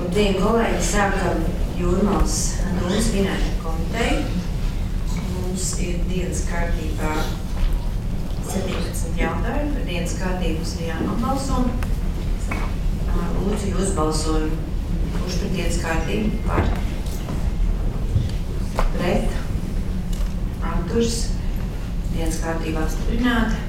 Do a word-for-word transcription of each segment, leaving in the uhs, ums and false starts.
Labdien, kolēģi! Sākam Jūrmalas domas minēšanu komiteju. Mums ir dienas kārtībā septiņpadsmit jautājumi. Par dienas kārtību mums ir jānobalso. Lūdzu, jūs balsojumu. Kurš par dienas kārtību? Par? Pret? Atturs? Dienas kārtība apstiprināta.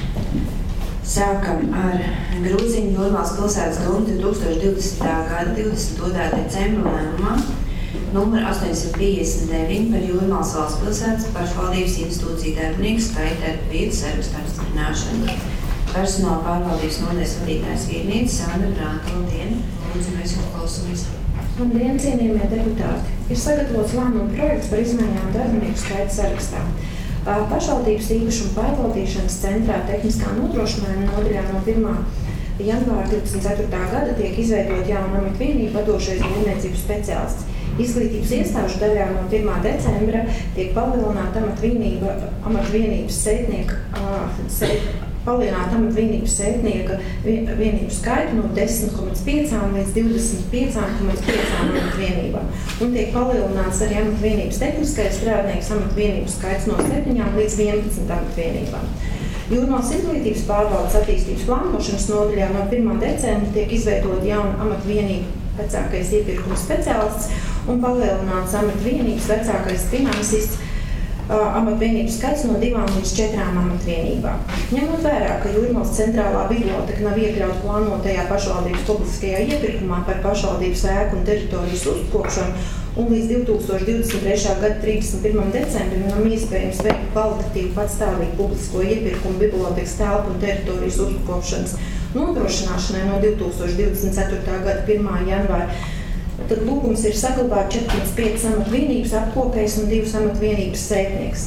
Sākam ar Grūziņu Jūrmalas pilsētas domu divi tūkstoši divdesmitā gada divdesmit otrā decembra lēmumā numur astoņsimt piecdesmit deviņi par Jūrmalas valsts pilsētas pašvaldības institūciju darbinieku skaita vietu sarakstu apstiprināšanu. Personāla pārvaldības nodaļas vadītājs vietniece Sandra Brānta. Labdien! Lūdzu, mēs jau klausamies. Labdien, cienījamie deputāti! Ir sagatavots lēmuma projekts par izmaiņām darbinieku skaita sarakstā. Pašvaldības īpašuma pārvaldīšanas centrā tehniskā nodrošinājuma nodaļā no pirmā janvāra divdesmit ceturtā gada tiek izveidot jauna amatvienība vadošais būvniecības speciālists. Izglītības iestāžu daļā no pirmā decembra tiek palielināta amatvienība, amatvienības sētnieka, sēt, palielināta amatvienības sētnieka vienību skaitu no desmit komats pieci līdz divdesmit pieci komats pieci amatvienībām. Un tiek palielināts arī amatvienības tehniskais strādnieks amatvienības skaits no septiņām līdz vienpadsmit amatvienībām. Jūrmalas izglītības pārvaldes attīstības plānošanas nodaļā no pirmā decembra tiek izveidot jauna amatvienība vecākais iepirkuma speciālists un palielināts amatvienības vecākais finansists amatvienības skaits no divām līdz četrām amatvienībām. Ņemot vērā, ka Jūrmalas centrālā biblioteka nav iekļauta plānotajā pašvaldības publiskajā iepirkumā par pašvaldības ēku un teritorijas uzkopšanu un līdz divi tūkstoši divdesmit trešā gada trīsdesmit pirmā decembrim nav iespējams veikt kvalitatīvu patstāvīgu publisko iepirkumu bibliotekas telpu un teritorijas uzkopšanas nodrošināšanai no divi tūkstoši divdesmit ceturtā gada pirmā janvāra, tad lūgums ir saglabāt četrdesmit piecas amatvienības apkopējs un divas amatvienības sētnieks.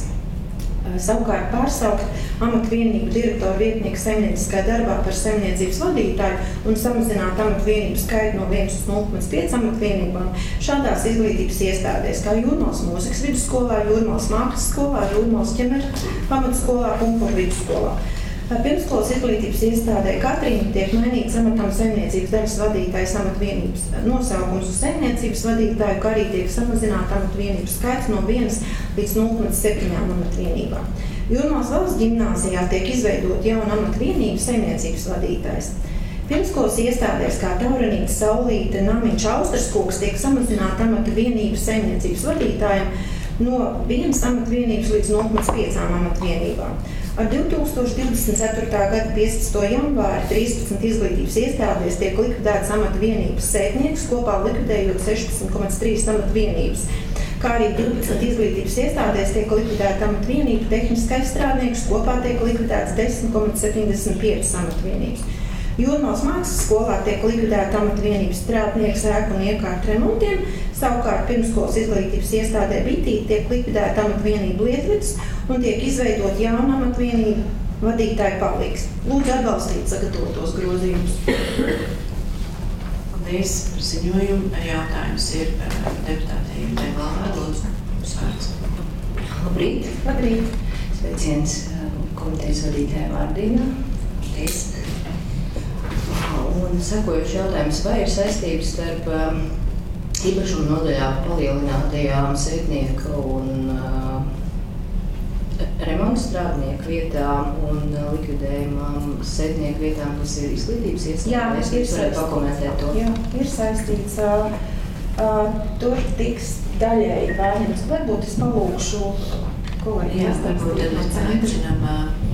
Savukārt pārsaukt amatvienību direktoru vietnieku saimnieciskā darbā par saimniecības vadītāju un samazināt amatvienību skaitu no viena uz nulle komats pieci amatvienībām šādās izglītības iestādēs kā Jūrmalas mūzikas vidusskolā, Jūrmalas mākslas skolā, Jūrmalas ķemeru pamatskolā un vidusskolā. Pirmskolas izglītības iestādē Katrīna tiek mainīts amatam saimniecības daļas vadītājas amatvienības nosaukums uz saimniecības vadītāju, kā arī tiek samazināta amatvienības skaits no vienas līdz nulle komats septiņi amatvienībām. Jūrmalas valsts ģimnāzijā tiek izveidot jauna amatvienība saimniecības vadītājs. Pirmskolas iestādēs kā Taurenīte, Saulīte, Namiņš, Austrskoks tiek samazināta amatvienība saimniecības vadītājiem no vienas amatvienības līdz nulle komats pieci amatvienībām. Ar divi tūkstoši divdesmit ceturtā gada piecpadsmito janvāri trīspadsmit izglītības iestādēs tiek likvidētas amatvienības sētnieks, kopā likvidējot sešpadsmit komats trīs amatvienības, kā arī divpadsmit izglītības iestādēs tiek likvidēta amatvienība tehniskais strādnieks, kopā tiek likvidēts desmit komats septiņdesmit piecas amatvienības. Jūrmalas mākslas skolā tiek likvidēta amatvienības strādnieks ēku un iekārtu remontiem, savukārt pirmskolas izglītības iestādē Bitīte tiek likvidēta amatvienība Lietvicis un tiek izveidot jauna amatvienība vadītāja palīgs. Lūdzu atbalstīt sagatavotos grozījumus. Paldies par ziņojumu. Jautājums ir deputātei Deglāvā. Lūdzu, jums vārds. Labrīt. Labrīt. Sveiciens komitejas vadītāja Vārdīnā. Paldies. Un sekojuši jautājums, vai ir saistības starp um, īpašuma nodaļā palielinātajām sētnieku un uh, remontu strādnieku vietām un uh, likvidējumām sētnieku vietām, kas ir izglītības iestādēs? Jā, ir saistīts. Pakomentēt to. Jā, ir saistīts. Uh, uh, tur tiks daļēji pārņemts. Varbūt es palūkšu kolēģi. Jā, varbūt tad mēs aicinām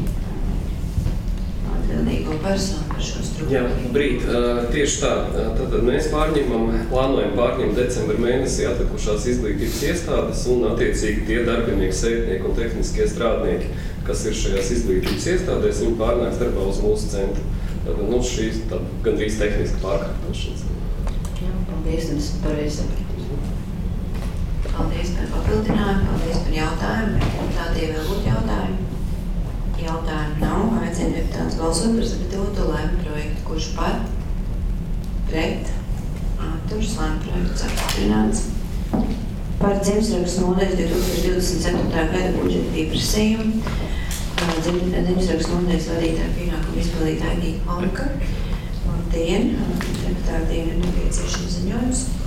atbildīgo personu par šo struktūru. Jā, brīt, tieši tā. Tad mēs pārņemam, plānojam pārņemt decembra mēnesī atlikušās izglītības iestādes un attiecīgi tie darbinieki, sētnieki un tehniskie strādnieki, kas ir šajās izglītības iestādēs, viņi pārnāks darbā uz mūsu centru. Tad, nu, šīs tad gandrīz tehniski pārkārtošanas. Jā, paldies, tad esmu pareizi sapratu. Paldies par papildinājumu, paldies par jautājumu. Tādie vēl būtu jautājumi. Jautājumu nav. Aicinu deputātus balsot par sagatavoto lēmumu projektu. Kurš par? Pret? Atturs. Lēmumu projekts apstiprināts. Par dzimstrakstu nodaļas divi tūkstoši divdesmit ceturtā gada budžeta pieprasījumu. Dzimstrakstu nodaļas vadītāja pienākumu izpildītāja Gīta Malika. Labdien! Deputātiem ir nepieciešams ziņojums.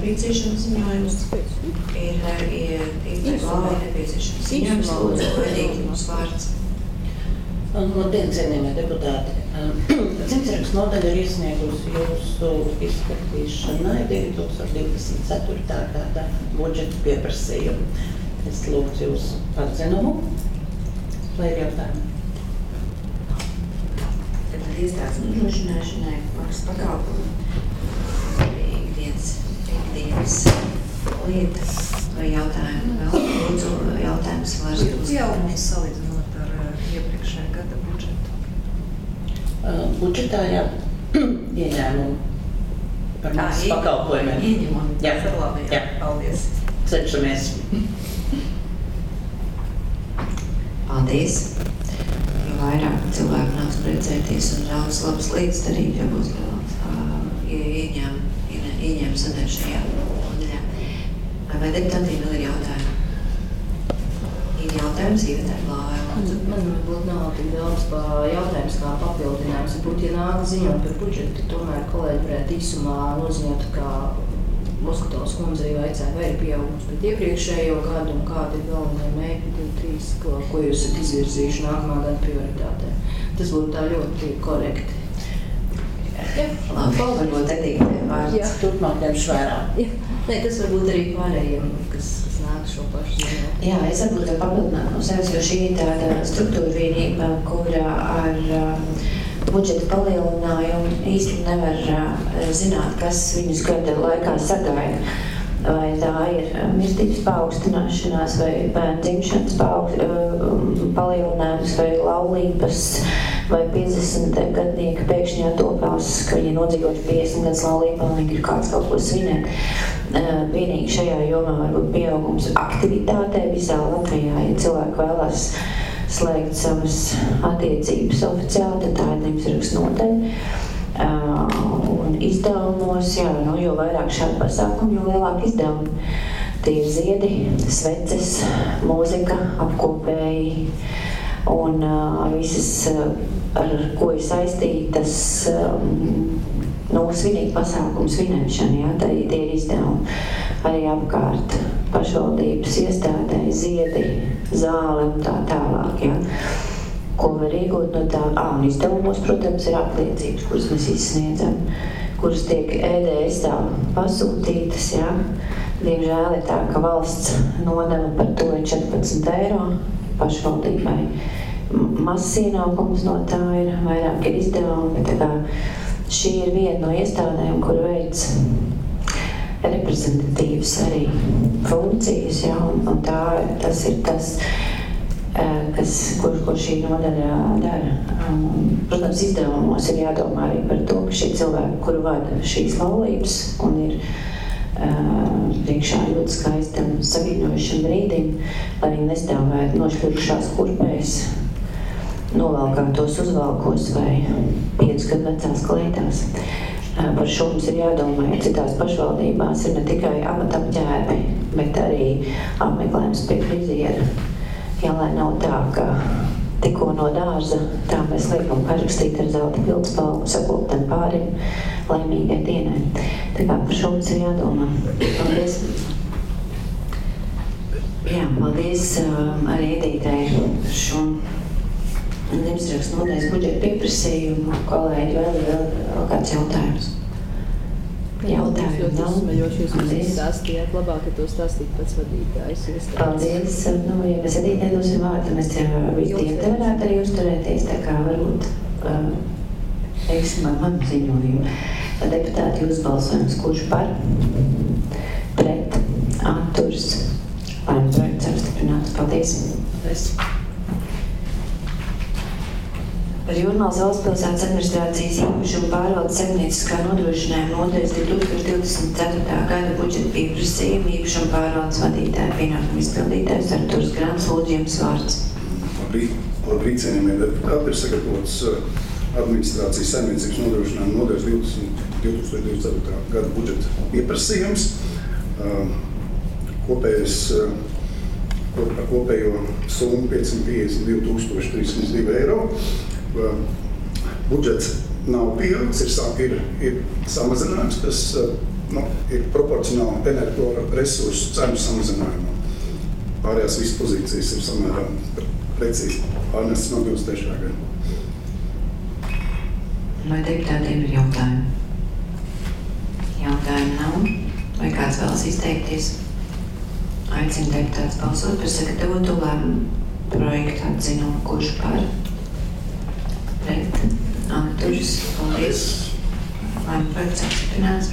nepieciešams ziņojums. Ir, ir, ir glāvai nepieciešams ziņojums. Lūdzu, godīgi mums vārds. Labdien, cienījamie deputāti. Dzimtsarakstu nodaļa ir iesniegusi jūsu izskatīšanai divi tūkstoši divdesmit ceturtā gada budžeta pieprasījumu. Es lūgtu jūsu atzinumu. Vai ir jautājumi? Tad iestādes nodrošināšanai maksas pakalpojumu ikdienas, ikdienas lietas vai jautājumi vēl. Lūdzu, jautājums var uz. Pieaugums salīdzinot ar iepriekšējā gada budžetu. Uh, budžetā, jā, ieņēmumu par maksas pakalpojumiem. Ieņemumi. Jā, tas ir labi, jā. jā. Paldies. Cenšamies. Paldies! Jo vairāk cilvēku nāks precēties un daudz labas lietas darīt, jo būs lielāks ieņem, ieņem sadaļa šajā nodaļā. Vai deputātiem vēl ir jautājumi? Ir jautājums, Iveta Glāvai. Man varbūt nav tik daudz pa jautājums kā papildinājums. Varbūt, ja nāk ziņot par budžetu, tomēr kolēģi varētu īsumā noziņot, kā Moskatovas kundze vaicāja, vai ir pieaugums pret iepriekšējo gadu un kādi ir galvenie mērķi, trīs, ko, ko jūs esat izvirzījuši nākamā gada prioritātē. Tas būtu tā ļoti korekti. Jā, labi, varbūt Edīte vārds. Jā, turpmāk ņemšu vērā. Jā, nē, tas varbūt arī pārējiem, kas, kas nāk šo pašu ziņot. Jā, es varbūt var papildināt no sevis, jo šī ir tāda struktūra vienība, kura ar budžeta palielinājumu īsti nevar uh, zināt, kas viņus gada laikā sagaida. Vai tā ir mirstības paaugstināšanās, vai bērnu dzimšanas paaugst, uh, palielinājums, vai laulības, vai piecdesmit gadnieki pēkšņi atopās, ka viņi ir nodzīvojuši piecdesmit gadus laulībā un viņi ir kāds kaut ko svinēt. Uh, vienīgi šajā jomā var būt pieaugums aktivitātē visā Latvijā, ja cilvēki vēlās slēgt savas attiecības oficiāli, tad tā ir dzimtsarakstu nodaļa. Uh, un izdevumos, jā, nu, jo vairāk šādu pasākumu, jo lielāk izdevumi. Tie ir ziedi, sveces, mūzika, apkopēji un uh, visas, uh, ar ko ir saistītas um, nu, svinīgi pasākumu svinēšana, jā, tā tie ir izdevumi. Arī apkārt pašvaldības iestādē, ziedi, zāle un tā tālāk, jā. Ko var iegūt no tā? Ā, un izdevumos, protams, ir apliecības, kuras mēs izsniedzam, kuras tiek E D S tā pasūtītas, jā. Diemžēl ir tā, ka valsts nodeva par to četrpadsmit eiro pašvaldībai. Mazs ienākums no tā ir, vairāk ir izdevumi, tā kā šī ir viena no iestādēm, kur veids reprezentatīvas arī funkcijas, jā, un, un tā, tas ir tas, kas, ko, ko šī nodaļa dara. Um, protams, izdevumos ir jādomā arī par to, ka šie cilvēki, kuri vada šīs laulības un ir uh, priekšā ļoti skaistam saviņojušam brīdim, lai viņi nestāvētu nošļurušās kurpēs, novalkātos uzvalkos vai piecus gadu vecās kleitās. Par šo mums ir jādomā, ja citās pašvaldībās ir ne tikai amatapģērbi, bet arī apmeklējums pie friziera. Jā, lai nav tā, ka tikko no dārza, tā mēs liekam parakstīt ar zelta pildspalvu, sakoptam pārim laimīgai dienai. Tā kā par šo mums ir jādomā. Paldies! Jā, paldies um, arī Edītei par šo dzimtsarakstu nodaļas budžeta pieprasījumu. Kolēģi, vēl ir vēl, vēl kāds jautājums? Jautājumi ļoti nav. uzsmeļoši jūs mums stāstījāt, labāk, ka to stāstīt pats vadītājs. Paldies. Nu, ja mēs Edītei dosim vārdu, mēs te visiem te varētu arī uzturēties, tā kā varbūt, uh, teiksim, ar manu ziņojumu. Deputāti, jūs balsojums, kurš par, pret, atturs, lēmumu projekts apstiprināts. Paldies. Paldies. Par Jūrmālas valstspilsētas administrācijas īpašumu pārvaldes saimnieciskā nodrošinājuma nodaļas divi tūkstoši divdesmit ceturtā gada budžeta pieprasījumu īpašumu pārvaldes vadītāja pienākumu izpildītājs Arturs Grants, lūdzu jums vārds. Labrīt, labrīt, cienījamie deputāti, ir sagatavots administrācijas saimniecības nodrošinājuma nodaļas divi tūkstoši divdesmit ceturtā gada budžeta pieprasījums. Kopējais par kopējo summu piecsimt piecdesmit divi tūkstoši trīsdesmit divi eiro. Budžets nav pieaugs, ir, ir, ir samazinājums, kas nu, ir proporcionāli energoresursu cenu samazinājumam. Pārējās visas pozīcijas ir samērā precīzi pārnestas no divas trešā gada. Vai deputātiem ir jautājumi? Jautājumi nav. Vai kāds vēlas izteikties? Aicinu deputātus balsot par sagatavotu lēmumu projektu atzinumu. Kurš par? Pret? Atturas? Paldies. Lēmumu projekts apstiprināts.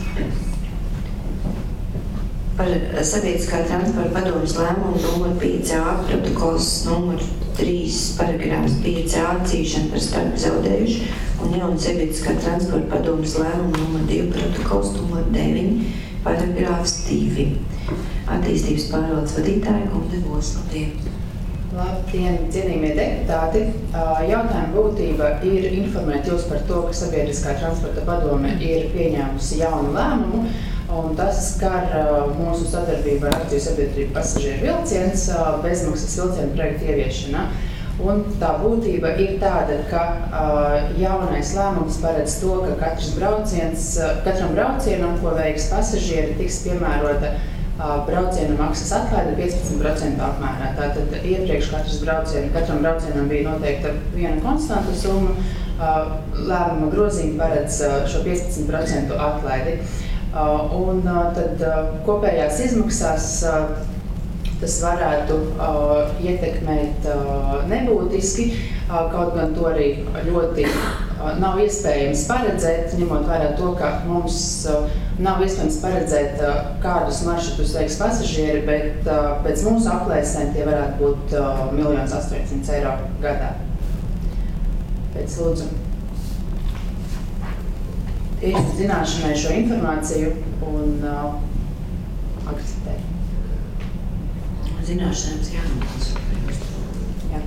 Par sabiedriskā transporta padomes lēmumu numur pieci A protokols numur trīs paragrāfs pieci A atzīšana par spēku zaudējuši un jaunu sabiedriskā transporta padomes lēmumu numur divi protokols numur deviņi paragrāfs divi. Attīstības pārvaldes vadītāja Gunde Bosludien. Labdien, cienījamie deputāti! Jautājuma būtība ir informēt jūs par to, ka sabiedriskā transporta padome ir pieņēmusi jaunu lēmumu, un tas skar mūsu sadarbību ar akciju sabiedrību pasažieru vilciens bezmaksas vilcienu projektu ieviešana. Un tā būtība ir tāda, ka jaunais lēmums paredz to, ka katrs brauciens, katram braucienam, ko veiks pasažieri, tiks piemērota brauciena maksas atlaide piecpadsmit procentu apmērā. Tātad iepriekš katrs braucien, katram braucienam bija noteikta viena konstanta summa, lēmuma grozījumi paredz šo piecpadsmit procentu atlaidi. Un tad kopējās izmaksās tas varētu ietekmēt nebūtiski, kaut gan to arī ļoti nav iespējams paredzēt, ņemot vērā to, ka mums nav iespējams paredzēt, kādus maršrutus veiks pasažieri, bet pēc mūsu aplēsēm tie varētu būt miljons astoņsimt eiro gadā. Pēc lūdzu. Tieši zināšanai šo informāciju un akceptēju. Zināšanas jānobalso. Jā.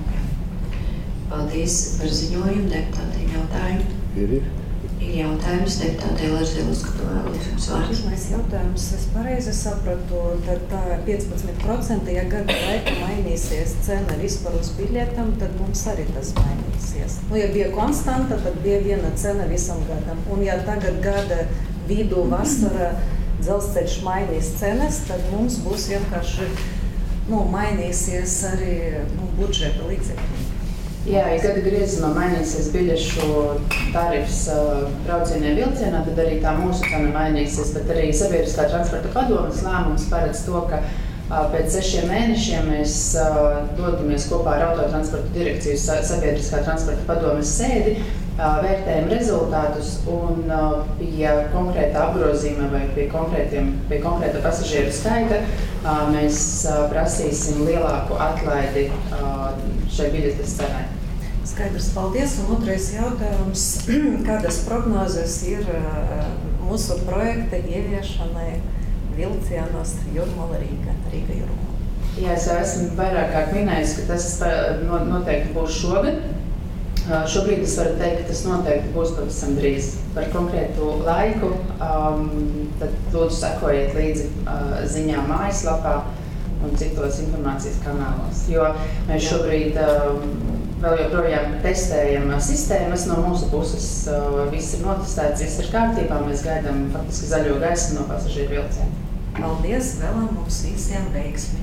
Paldies par ziņojumu. Deputātiem jautājumi? Ir, ir. Ir jautājums deputātei Laržēlas, ka tu vēlies jums vārds. Pirmais jautājums, es pareizi sapratu, tad tā piecpadsmit procenti, ja gada laika mainīsies cena vispār uz biļetam, tad mums arī tas mainīsies. Nu, ja bija konstanta, tad bija viena cena visam gadam. Un ja tagad gada vidū vasara dzelzceļš mainīs cenas, tad mums būs vienkārši nu, mainīsies arī nu, budžeta līdzekļi. Jā, ja gada griezumā mainīsies biļešu tarifs uh, braucieniem vilcienā, tad arī tā mūsu cena mainīsies, bet arī sabiedriskā transporta padomes lēmums paredz to, ka uh, pēc sešiem mēnešiem mēs uh, dodamies kopā ar autotransporta direkcijas sabiedriskā transporta padomes sēdi, uh, vērtējam rezultātus un uh, pie konkrēta apgrozījuma vai pie, pie konkrēta pasažieru skaita uh, mēs uh, prasīsim lielāku atlaidi uh, šai biļetes cenai. Skaidrs, paldies. Un otrais jautājums, kādas prognozes ir mūsu projekta ieviešanai vilcienos Jūrmala Rīga, Rīga Jūrmala? Jā, es jau esmu vairāk kārt minējis, ka tas noteikti būs šogad. Šobrīd es varu teikt, ka tas noteikti būs pavisam drīz. Par konkrētu laiku, um, tad lūdzu sekojiet līdzi uh, ziņām mājaslapā un citos informācijas kanālos, jo mēs šobrīd um, vēl joprojām testējam sistēmas, no mūsu puses uh, viss ir notestēts, viss ir kārtībā, mēs gaidām faktiski zaļo gaismu no pasažieru vilciena. Paldies, vēlam mums visiem veiksmi.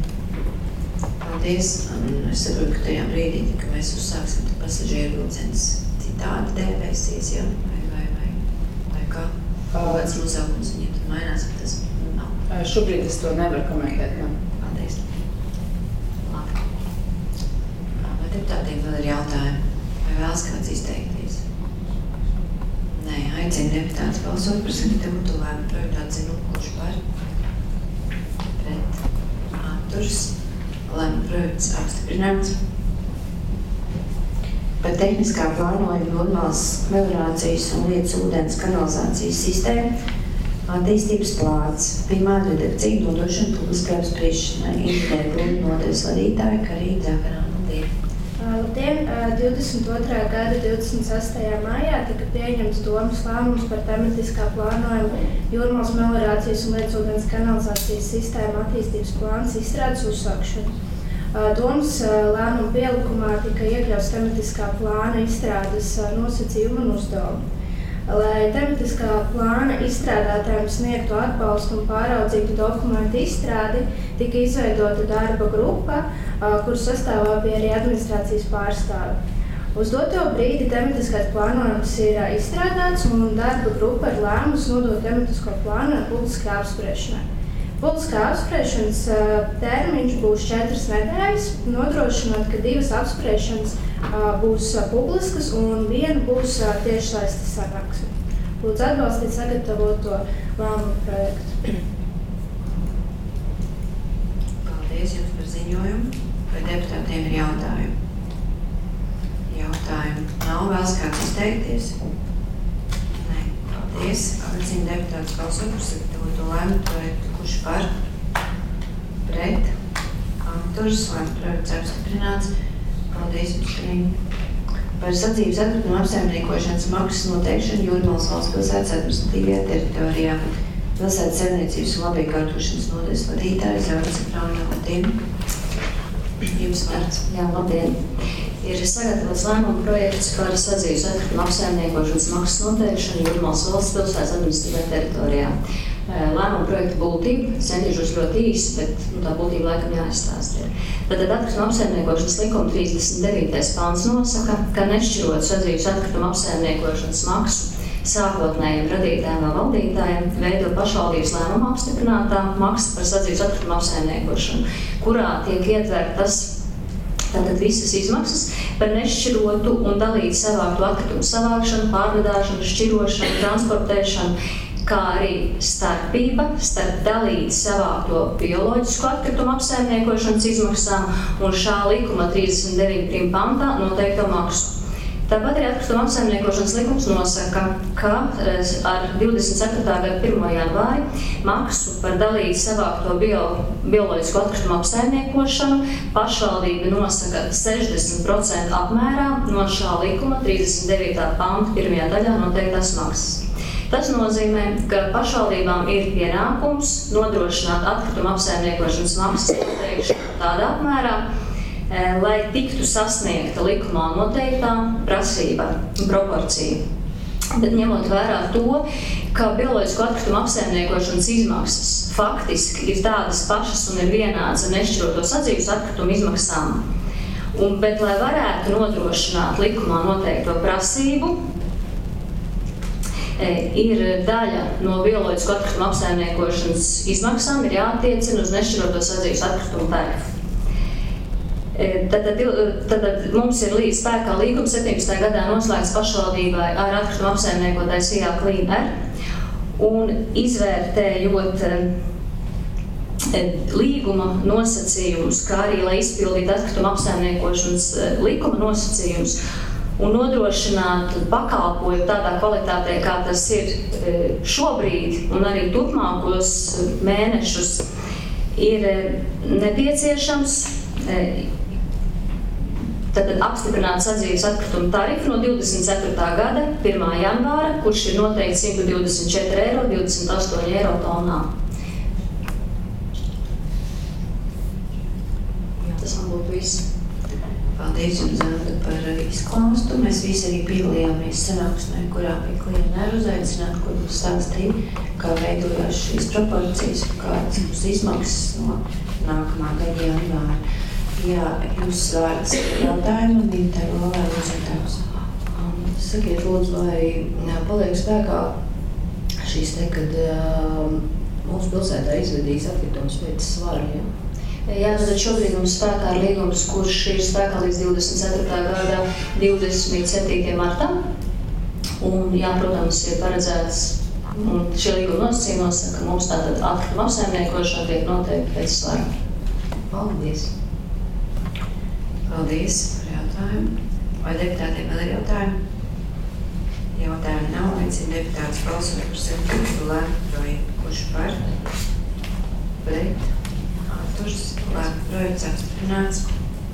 Paldies, un es saprotu, ka tajā brīdī, kad mēs uzsāksim, tad pasažieru vilciens citādi dēvēsies, ja? vai, vai, vai, vai kā? Kāds nosaukums viņiem tad mainās, bet tas nav. Šobrīd es to nevaru komentēt, ne? Paldies. Labi. Vai deputātiem vēl ir jautājumi? Vai vēlas kāds izteikties? Nē, aicinu deputātus balsot par sagatavotu lēmumu projektu atzinumu, kurš par pret atturas. Lēmuma projekts apstiprināts. Par tehniskā plānojuma Jūrmalas meliorācijas un lietas ūdens kanalizācijas sistēmu attīstības plāns. Pirmā redakcija nodošana publiskai apspriešanai. Inženieru nodaļas vadītāja Karīna Zakarāna. Labdien! divdesmit otrā gada divdesmit sestajā maijā tika pieņemts domas lēmums par tematiskā plānojuma Jūrmalas meliorācijas un lietas ūdens kanalizācijas sistēmu attīstības plāns izstrādes uzsākšanu. Domas lēmuma pielikumā tika iekļauts tematiskā plāna izstrādes nosacījumi un uzdevumi. lai tematiskā plāna izstrādātājiem sniegtu atbalstu un pāraudzītu dokumentu izstrādi, tika izveidota darba grupa, kuru sastāvā bija arī administrācijas pārstāvi. Uz doto brīdi tematiskais plānojums ir izstrādāts un darba grupa ir lēmusi nodot tematisko plānojumu publiskai apspriešanai. Publiskā apspriešanas termiņš būs četras nedēļas, nodrošinot, ka divas apspriešanas būs publiskas un viena būs tiešsaistes sanāksme. Lūdzu atbalstīt sagatavoto lēmumu projektu. Paldies jums par ziņojumu. Vai deputātiem ir jautājumi? Jautājumu nav. Vēlas kāds izteikties? Nē. Paldies. Aicinu deputātus balsot par sagatavoto lēmumu projektu. Kurš par? Pret? Atturas. Lēmumu projekts apstiprināts. Paldies jums, Krīni. Par sadzīves atkritumu apsaimniekošanas maksas noteikšanu Jūrmalas valsts pilsētas administratīvajā teritorijā. Pilsētas saimniecības un labīgi kārtošanas nodaļas vadītāja Zāles Krauna. Labdien! Jums vārds. Jā, labdien! Ir sagatavots lēmuma projekts par sadzīves atkritumu apsaimniekošanas maksas noteikšanu Jūrmalas valsts pilsētas administratīvajā teritorijā. Lēmuma projekta būtība, centīšos ļoti īsi, bet nu, tā būtība laikam jāizstāsta. Tātad atkrituma apsaimniekošanas likuma trīsdesmit devītais pāns nosaka, ka nešķirot sadzīves atkrituma apsaimniekošanas maksu sākotnējiem radītājiem vai valdītājiem, veido pašvaldības lēmuma apstiprinātā maksa par sadzīves atkrituma apsaimniekošanu, kurā tiek ietvertas tātad visas izmaksas par nešķirotu un dalītu savāktu atkritumu savākšanu, pārvadāšanu, šķirošanu, transportēšanu, kā arī starpība starp dalīt savākto bioloģisku atkritumu apsaimniekošanas izmaksām un šā likuma trīsdesmit deviņtajā pantā noteikto maksu. Tāpat arī atkrituma apsaimniekošanas likums nosaka, ka ar divdesmit ceturtā gada pirmo janvāri maksu par dalīt savākto bio, bioloģisku atkritumu apsaimniekošanu pašvaldība nosaka sešdesmit procentu apmērā no šā likuma trīsdesmit devītā panta pirmajā daļā noteiktās maksas. Tas nozīmē, ka pašvaldībām ir pienākums nodrošināt atkrituma apsaimniekošanas maksas noteikšanu tādā apmērā, lai tiktu sasniegta likumā noteiktā prasība un proporcija. Bet ņemot vērā to, ka bioloģisku atkritumu apsaimniekošanas izmaksas faktiski ir tādas pašas un ir vienādas ar nešķiroto sadzīves atkritumu izmaksām, un, bet lai varētu nodrošināt likumā noteikto prasību, ir daļa no bioloģisku atkritumu apsaimniekošanas izmaksām ir jāattiecina uz nešķiroto sadzīves atkritumu tarifu. Tad, tad, tad mums ir līdz spēkā līgums septiņpadsmitajā gadā noslēgts pašvaldībai ar atkritumu apsaimniekotāju S I A Clean Air, un izvērtējot līguma nosacījumus, kā arī, lai izpildītu atkrituma apsaimniekošanas likuma nosacījumus un nodrošināt pakalpojumu tādā kvalitātē, kā tas ir šobrīd un arī turpmākos mēnešus, ir nepieciešams Tātad apstiprināt sadzīves atkritumu tarifu no divdesmit ceturtā gada pirmā janvāra, kurš ir noteikti simt divdesmit četri eiro divdesmit astoņi eiro tonā. Jā, tas man būtu viss. Paldies jums, Zanda, par izklāstu. Mēs visi arī piedalījāmies sanāksmē, kurā bija klientāri uzaicināti, kur mums stāstīja, kā veidojās šīs proporcijas, kādas būs izmaksas no nākamā gada janvāra. Jā, jūs vārds jautājumu un Dīmtai Lovēl uzjautājumus. Sakiet, lūdzu, vai paliek spēkā šīs te, kad uh, mūsu pilsētā izvedīs atkritumus pēc svara, jā? Jā, tad šobrīd mums spēkā ir līgums, kurš ir spēkā līdz divdesmit ceturtā gada divdesmit septītajam martam. Un, jā, protams, ir paredzēts, un šie līguma nosacījumi nosaka, ka mums tātad atkrituma apsaimniekošana tiek noteikti pēc svara. Paldies! Paldies par jautājumu. Vai deputātiem vēl ir jautājumi? Jautājumi nav. Aicinu deputātus balsot par sagatavotu lēmumu projektu. Kurš par? Pret? Atturs? Lēmumu projekts apstiprināts.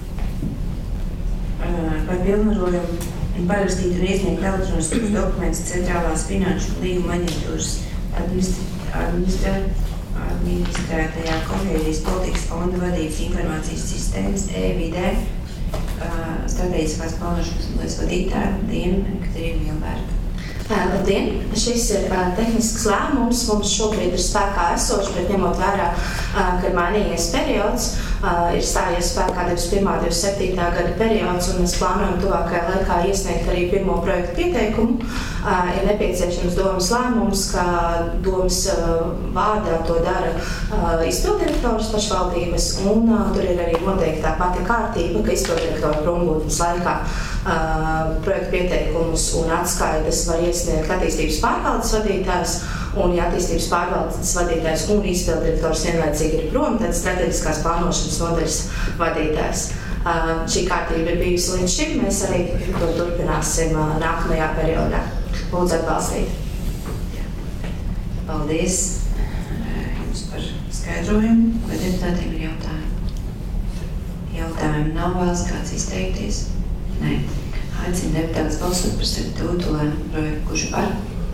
Par pilnvarojumu parakstīt un iesniegt elektroniskus dokumentus Centrālās finanšu līguma aģentūras administrēt administrētajā kohēzijas politikas fonda vadības informācijas sistēmas e-vidē strateģiskās plānošanas nodaļas vadītāja Diena Ekaterīna Milbērta. Labdien! Šis ir uh, tehnisks lēmums. Mums šobrīd ir spēkā esošs, bet ņemot vērā, uh, ka mainījies periods, uh, ir stājies spēkā divdesmit pirmā divdesmit septītā gada periods, un mēs plānojam tuvākajā laikā iesniegt arī pirmo projektu pieteikumu. Uh, ir nepieciešams domas lēmums, ka domas uh, vārdā to dara uh, izpildirektors pašvaldības, un uh, tur ir arī noteikti tā pati kārtība, ka izpildirektora prombūtnes laikā uh, projektu pieteikumus un atskaites var iesniegt attīstības pārvaldes vadītājs, un ja attīstības pārvaldes vadītājs un izpildirektors vienlaicīgi ir prom, tad strateģiskās plānošanas nodaļas vadītājs. Uh, šī kārtība ir bijusi līdz šim, mēs arī to turpināsim uh, nākamajā periodā. Lūdzu atbalstīt. Paldies jums par skaidrojumu. Vai deputātiem ir jautājumi? Jautājumi nav, vēlas kāds izteikties? Nē. Aicinu deputātus balsot par sagatavotu lēmumu projektu. Kurš par?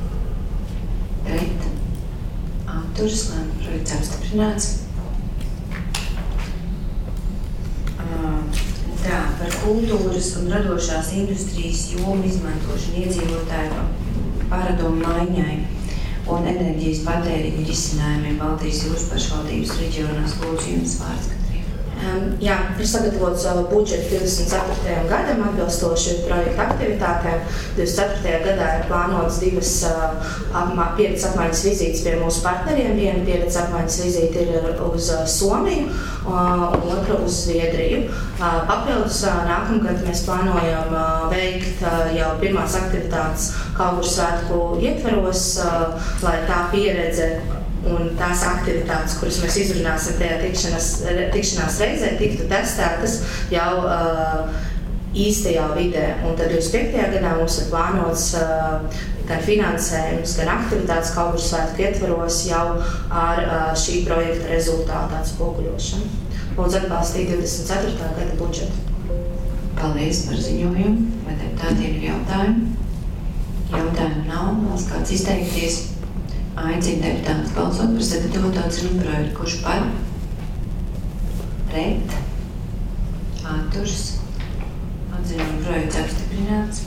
Pret? Atturas. Lēmumu projekts apstiprināts. Tā, par kultūras un radošās industrijas jomu izmantošanu iedzīvotāju paradumu maiņai un enerģijas patēriņa risinājumiem Baltijas jūras pašvaldības reģionās. Lūdzu, jums vārds, Katrīna. Um, jā, ir sagatavots uh, budžets divdesmit ceturtajam gadam atbilstoši projekta aktivitātēm. divdesmit ceturtajā gadā ir plānotas divas uh, apmā, pieredzes apmaiņas vizītes pie mūsu partneriem. Viena pieredzes apmaiņas vizīte ir uz uh, Somiju uh, un otra uz Zviedriju. Uh, papildus uh, nākamgad mēs plānojam uh, veikt uh, jau pirmās aktivitātes Kalnu svētku ietveros, uh, lai tā pieredze un tās aktivitātes, kuras mēs izrunāsim tajā tikšanās, tikšanās reizē, tiktu testētas jau uh, īstajā vidē. Un tad divdesmit piektajā gadā mums ir plānots uh, gan finansējums, gan aktivitātes Kalnu svētku ietvaros jau ar uh, šī projekta rezultātu atspoguļošanu. Lūdzu atbalstīt divdesmit ceturtā gada budžetu. Paldies par ziņojumu. Vai deputātiem ir jautājumi? Jautājumu nav. Vēlas kāds izteikties? Aicinu deputātus balsot par sagatavotu atzinumu projektu. Kurš par? Pret? Atturas. Atzinumu projekts apstiprināts.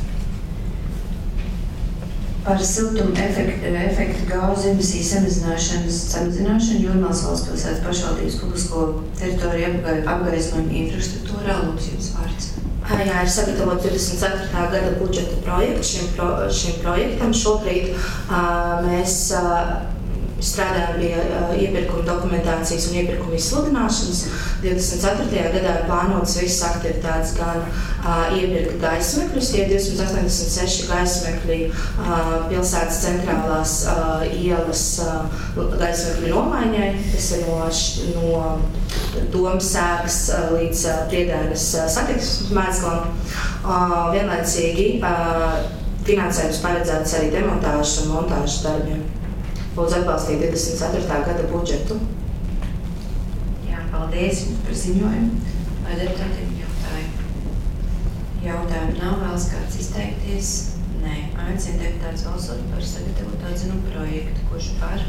Par siltuma efektu, efektu gāzu emisiju samazināšanas samazināšanu Jūrmālas valsts pilsētas pašvaldības publisko teritoriju apgaismojumu infrastruktūrā. Lūdzu, jums vārds. Jā, ir sagatavots divdesmit ceturtā gada budžeta projekts šim, pro, šim projektam. Šobrīd uh, mēs uh, strādājam pie uh, iepirkuma dokumentācijas un iepirkuma izsludināšanas. divdesmit ceturtajā gadā ir plānotas visas aktivitātes, gan uh, iepirkt gaismekļus, tie divsimt astoņdesmit seši gaismekļi uh, pilsētas centrālās uh, ielas uh, gaismekļu nomaiņai. Tas ir no, no Domas sēkas uh, līdz uh, Priedēnas uh, satiksmes mēdzglam. Uh, vienlaicīgi uh, finansējums paredzēts arī demontāžas un montāžas darbiem. Lūdzu atbalstīt divdesmit ceturtā gada budžetu. Jā, paldies jums par ziņojumu. Vai deputātiem jautājumu? Jautājumu nav, vēlas kāds izteikties? Nē. Aicinu deputātus balsot par sagatavotu atzinumu projektu. Kurš par?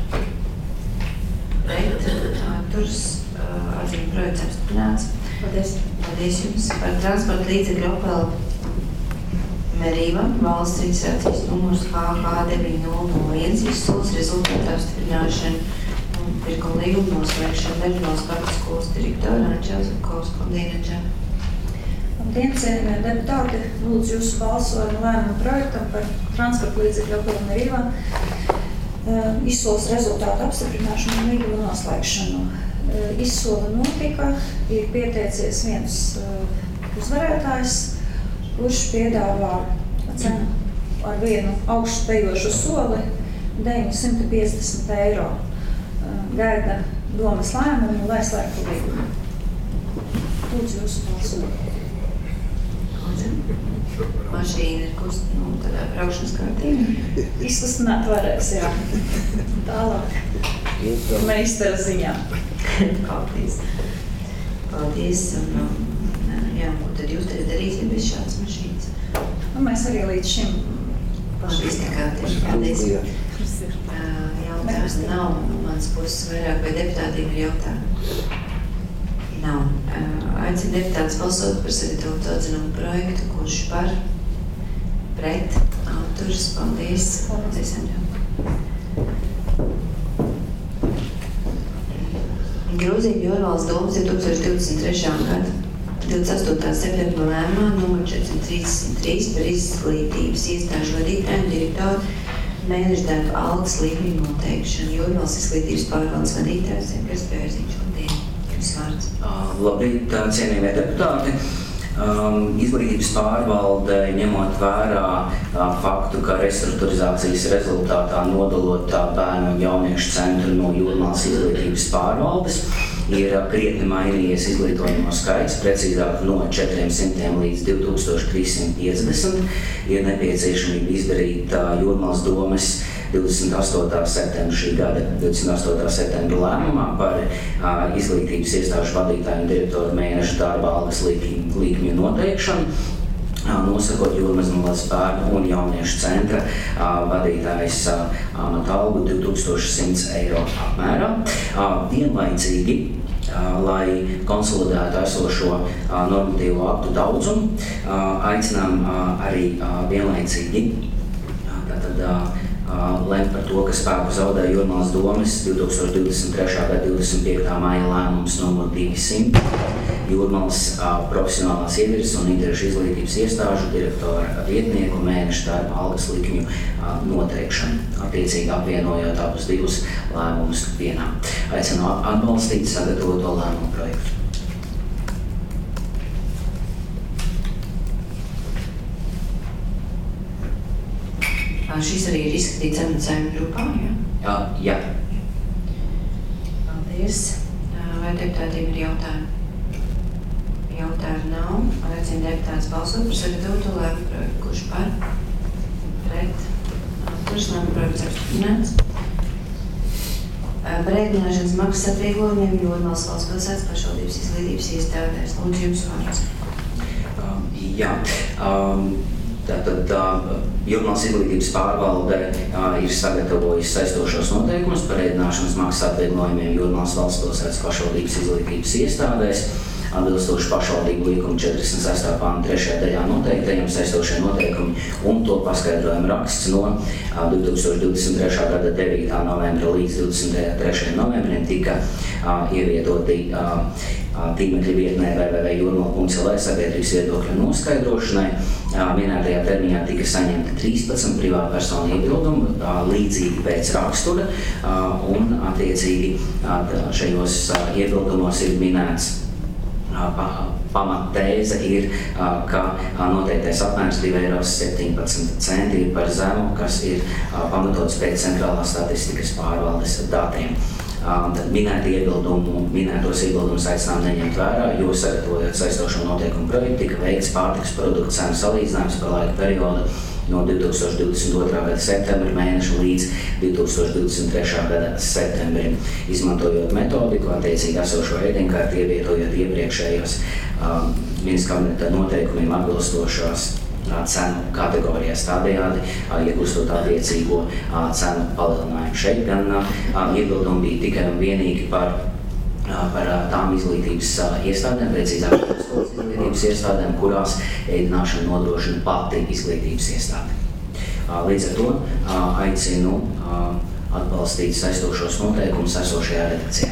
Pret? Atturas. Atzinumu projekts apstiprināts. Paldies. Paldies jums par transporta līdzekļu Opel Meriva valsts reģistrācijas numurs H H deviņi nulle nulle viens izsoles rezultātu apstiprināšanu un pirkuma līguma noslēgšanu Dažnos Pakas skolas direktora Anģela Zubkovska. Labdien, Anģela. Labdien, cienījamie deputāti. Lūdzu jūsu balsojumu lēmumu projektam par transporta līdzekļu Opel Meriva izsoles rezultātu apstiprināšanu un līguma noslēgšanu. Izsole notika, ir pieteicies viens uzvarētājs, kurš piedāvā cenu ar vienu augšspējošu soli deviņsimt piecdesmit eiro. Gaida domas lēmumu, lai slēgtu līgumu. Lūdzu jūsu balsojumu. Mašīna ir kust, nu, tādā braukšanas kārtībā. Izkustināt varēs, jā. Tālāk. Meistara ziņā. Paldies. Paldies. Un, jā, ko tad jūs tagad darīsiet bez šādas mašīnas? Nu, mēs arī līdz šim Paldies, tā kā tieši paldies. Jautājums nav no manas puses vairāk, vai deputātiem ir jautājumi? Nav. Aicinu deputātus balsot par sagatavotu atzinumu projektu, kurš par, Pret. Atturas. Paldies. Paldies, Andrija. Grozījumi Jūrmalas domas divtūkstoš divdesmit trešā gada divdesmit astotā septembra lēmumā numur četri trīsdesmit trīs par izglītības iestāžu vadītājiem direktoru mēneša darba algas līmeņu noteikšanu. Jūrmalas izglītības pārvaldes vadītājs Edgars Bērziņš. Labdien, jums vārds. Uh, labrīt, cienījamie deputāti. Um, izglītības pārvalde, ņemot vērā uh, faktu, ka restruktūrizācijas rezultātā nodalot uh, bērnu un jauniešu centru no Jūrmalas izglītības pārvaldes, ir uh, krietni mainījies izglītojamo skaits, precīzāk no četriem simtiem līdz divi tūkstoši trīs simti piecdesmit. Ir nepieciešamība izdarīt uh, Jūrmalas domes divdesmit astotā septembra šī gada divdesmit astotā septembra lēmumā par uh, izglītības iestāžu vadītāju un direktoru mēneša darba algas līkņu noteikšanu, uh, nosakot Jūrmalas bērnu un jauniešu centra uh, vadītājas uh, amata algu divi tūkstoši simts eiro apmērā. Uh, vienlaicīgi, uh, lai konsolidētu esošo uh, normatīvo aktu daudzumu, uh, aicinām uh, arī uh, vienlaicīgi uh, tātad, uh, Uh, lemt par to, ka spēku zaudēja Jūrmalas domes divtūkstoš divdesmit trešā gada divdesmit piektā maija lēmums numur divsimt. Jūrmalas uh, profesionālās ievirzes un interešu izglītības iestāžu direktora vietnieku mēneša darba algas likmju uh, noteikšanu, attiecīgi apvienojot abus divus lēmumus vienā. Aicinu atbalstīt sagatavoto lēmumu projektu. Šis arī ir izskatīts amata grupā, jā? Jā. jā. Paldies. Vai deputātiem ir jautājumi? Jautājumu nav. Aicinu deputātus balsot par sagatavoto lēmumu projektu. Kurš par? Pret. Atturas. Lēmumu projekts apstiprināts. Par ēdināšanas maksas atvieglojumiem Jūrmalas valsts pilsētas pašvaldības izglītības iestādēs. Lūdzu, jums vārds. Um, jā. Um, Tātad uh, Jūrmalas izglītības pārvalde uh, ir sagatavojusi saistošos noteikumus par ēdināšanas maksas atvieglojumiem Jūrmalas valsts pilsētas pašvaldības izglītības iestādēs. Atbilstoši pašvaldību likuma četrdesmit sestā panta trešajā daļā noteiktajiem saistošie noteikumi un to paskaidrojumu raksts no uh, divtūkstoš divdesmit trešā gada devītā novembra līdz divdesmit trešajam novembrim tika uh, ievietoti uh, tīmekļa vietnē w w w punkt jūrmala punkt l v sabiedrības viedokļu noskaidrošanai. Minētajā termiņā tika saņemti trīspadsmit privātpersonu iebildumi, līdzīgi pēc rakstura, un attiecīgi šajos iebildumos ir minēts pamattēze ir, ka noteiktais apmērs divi eiro septiņpadsmit centi ir par zemu, kas ir pamatots pēc centrālās statistikas pārvaldes datiem. Tad minēti iebildumu, minētos iebildumus aicinām neņemt vērā, jo sagatavojot saistošo noteikumu projektu tika veikts pārtikas produktu cenu salīdzinājums par laika periodu no divi tūkstoši divdesmit otrā gada septembra mēneša līdz divi tūkstoši divdesmit trešā gada septembrim, izmantojot metodiku, attiecīgi esošo ēdienkārti, ievietojot iepriekšējos um, ministra kabineta noteikumiem atbilstošās cenu kategorijas, tādējādi iegūstot attiecīgo cenu palielinājumu. Šeit gan iebildumi bija tikai un vienīgi par, par tām izglītības iestādēm, precīzāk skolas izglītības iestādēm, kurās ēdināšanu nodrošina pati izglītības iestāde. Līdz ar to aicinu atbalstīt saistošos noteikumus esošajā redakcijā.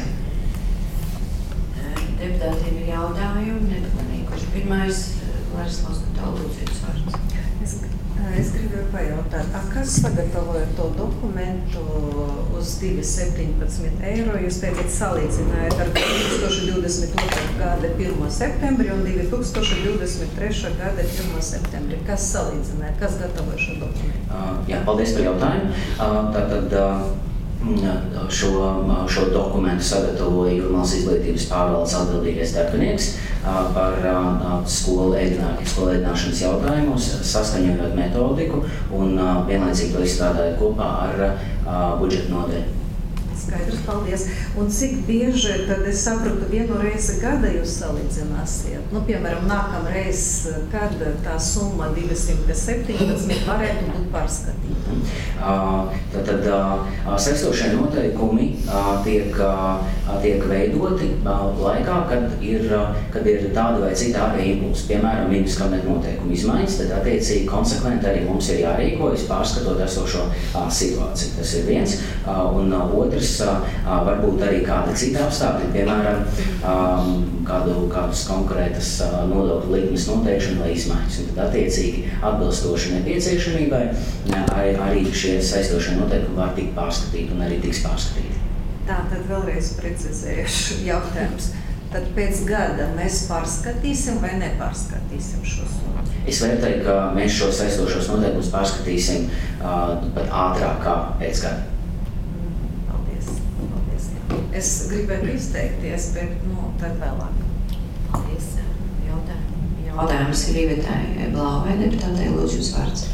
Deputātiem ir jautājumi, nepamanīju, kurš pirmais, Lāris Lūdzu, jums vārds. Es, es gribēju pajautāt, a, kas sagatavoja to dokumentu uz divi septiņpadsmit eiro? Jūs teicat salīdzinājāt ar divi tūkstoši divdesmit otrā gada pirmo septembri un divi tūkstoši divdesmit trešā gada pirmo septembri. Kas salīdzināja? Kas gatavoja šo dokumentu? Uh, jā, paldies par jautājumu. Uh, tātad, uh, Šo, šo dokumentu sagatavoja Jūrmalas izglītības pārvaldes atbildīgais darbinieks par skolu ēdināšanas jautājumus, saskaņojot metodiku un vienlaicīgi to izstrādāja kopā ar budžeta nodeļu. Skaidrs, paldies. Un cik bieži, tad es sapratu, vienu reizi gada jūs salīdzināsiet? Nu, piemēram, nākamreiz, kad tā summa divsimt septiņpadsmit varētu būt pārskatīta? Uh, tad tad uh, saistošie noteikumi uh, tiek, uh, tiek veidoti uh, laikā, kad ir, uh, kad ir tāda vai cita ārēja impulsa. Piemēram, ministra kabineta noteikumu izmaiņas, tad attiecīgi konsekventi arī mums ir jārīkojas pārskatot esošo uh, situāciju. Tas ir viens. Uh, un uh, otrs, uh, varbūt arī kāda cita apstākļa, piemēram, um, kādu, kādus konkrētas uh, nodokļu likmes noteikšana vai izmaiņas. Un tad attiecīgi atbilstoši nepieciešamībai uh, arī, arī šie saistošie noteikumi var tikt pārskatīti un arī tiks pārskatīti. Tā, tad vēlreiz precizējuši jautājums. Tad pēc gada mēs pārskatīsim vai nepārskatīsim šo summu? Es vērtēju, ka mēs šo saistošos noteikumus pārskatīsim uh, pat ātrāk kā pēc gada. Paldies. Paldies. Es gribētu izteikties, bet nu, tad vēlāk. Paldies. Jautājums. Jautājums ir Ivetai Blāvai, deputātei, lūdzu jūs vārds.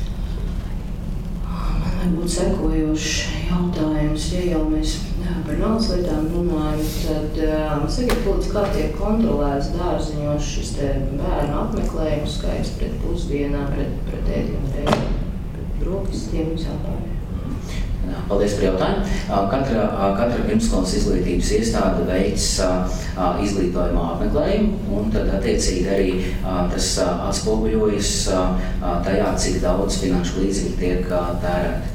Man būtu sekojošs jautājums, ja jau mēs par naudas lietām runājam, tad uh, sakiet, lūdzu, kā tiek kontrolēts dārziņos šis te bērnu apmeklējumu skaits pret pusdienām, pret, pret ēdienu reizēm, pret brokastiem un vispār. Paldies par jautājumu. Katra, katra pirmsskolas izglītības iestāde veic izglītojuma apmeklējumu, un tad attiecīgi arī tas atspoguļojas tajā, cik daudz finanšu līdzekļu tiek tērēti.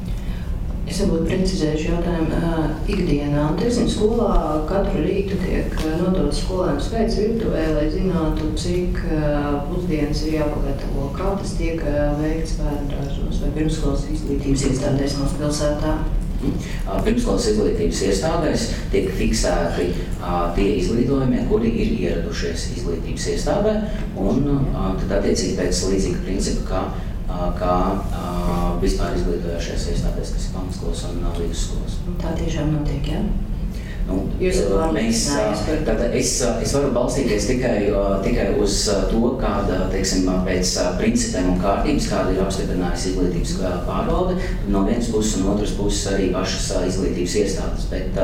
Es varbūt precizēšu jautājumu ikdienā. Teiksim, skolā katru rītu tiek nodots skolēnu skaits virtuvē, lai zinātu, cik pusdienas ir jāpagatavo. Kā tas tiek veikts bērnu dārzos vai pirmsskolas izglītības iestādēs mūsu pilsētā? Pirmsskolas izglītības iestādēs tiek fiksēti uh, tie izglītojumie, kuri ir ieradušies izglītības iestādē, un uh, tad attiecīgi pēc līdzīga principa, kā, uh, kā uh, vispār izglītojošajās iestādēs, kas ir pamatskolas un uh, vidusskolas. Tā tiešām notiek, jā? Nu, mēs, tad es, es varu balstīties tikai, tikai uz to, kāda, teiksim, pēc principiem un kārtības, kāda ir apstiprinājusi izglītības pārvalde, no vienas puses un otras puses arī pašas izglītības iestādes. Bet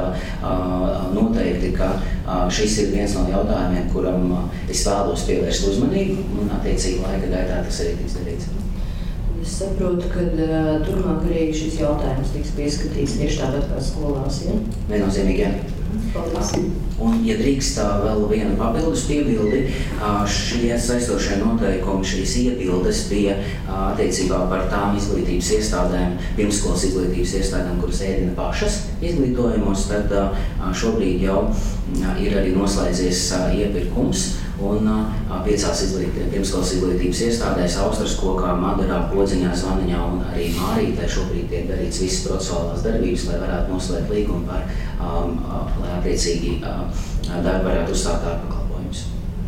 noteikti, ka šis ir viens no jautājumiem, kuram es vēlos pievērst uzmanību, un attiecīgi laika gaitā tas arī tiks darīts. Es saprotu, ka uh, turpmāk arī šis jautājums tiks pieskatīts tieši tāpat kā skolās, ja? Viennozīmīgi, jā. Paldies. Un, ja drīkst vēl viena papildus piebildi, šie saistošie noteikumi, šīs iebildes bija attiecībā par tām izglītības iestādēm, pirmsskolas izglītības iestādēm, kuras ēdina pašas izglītojumos, tad šobrīd jau ir arī noslēdzies iepirkums. Un piecās izglītības, pirmsskolas izglītības iestādēs Austraskokā, Madarā, Podziņā, Zvaniņā un arī Mārītē šobrīd tiek darīts visas procesuālās darbības, lai varētu noslēgt līgumu par, um, lai attiecīgi uh, darbu varētu uzstākt ārpakalpojumus.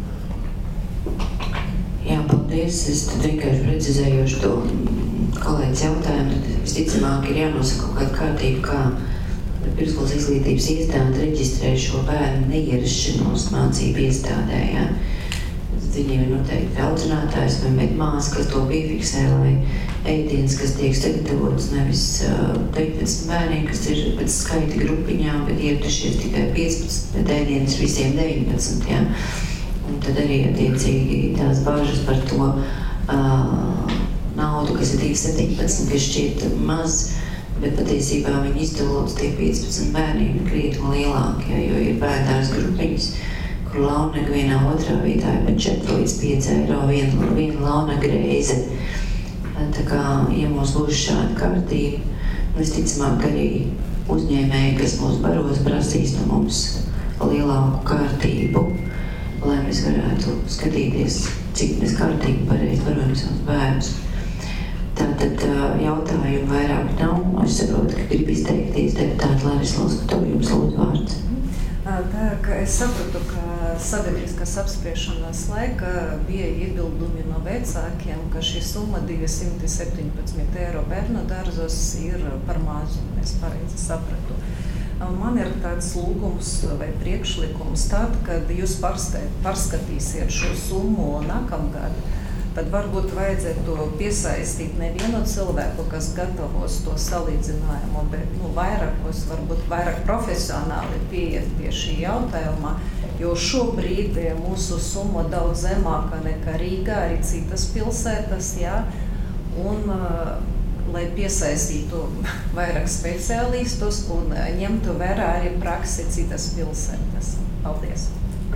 Jā, paldies. Es tad vienkārši precizējošu to kolēģis jautājumu. Tad visticamāk ir jānosaka kaut kāda kārtība, kā pirmsskolas izglītības iestāde reģistrē šo bērnu neierašanos mācību iestādē. Ja? Viņiem ir noteikti audzinātājs vai medmās, kas to piefiksē, lai ēdienas, kas tiek sagatavots nevis uh, deviņpadsmit bērniem, kas ir pēc skaita grupiņām, bet ieradušies tikai piecpadsmit, bet ēdienas visiem deviņpadsmit. Ja? Un tad arī attiecīgi tās bāžas par to uh, naudu, kas ir septiņpadsmit, kas šķiet maz, bet patiesībā viņi izdalot tie piecpadsmit bērniem ir krietni lielāki, ja, jo ir bērndārs grupiņas, kur launega vienā otrā vietā ir pat četri līdz pieci eiro viena, viena launega reize. Tā kā, ja mums būs šāda kārtība, visticamāk arī uzņēmēji, kas mūs baros, prasīs no mums lielāku kārtību, lai mēs varētu skatīties, cik mēs kārtīgi pareizi barojam savus bērnus. Tātad jautājumu vairāk nav. Es saprotu, ka grib izteikties deputāti Lāris Lūsko, jums lūdzu vārds. Tā, ka es sapratu, ka sabiedriskās apspriešanās laika bija iebildumi no vecākiem, ka šī summa divsimt septiņpadsmit eiro bērnu dārzos ir par mazu, es pareizi sapratu. Man ir tāds lūgums vai priekšlikums tad, kad jūs pārskatīsiet šo summu nākamgad, tad varbūt vajadzētu piesaistīt nevienu cilvēku, kas gatavos to salīdzinājumu, bet nu, vairākos, varbūt vairāk profesionāli pieiet pie šī jautājuma, jo šobrīd mūsu summa daudz zemāka nekā Rīgā, arī citas pilsētas, jā, un lai piesaistītu vairāk speciālistus un ņemtu vērā arī praksi citas pilsētas. Paldies!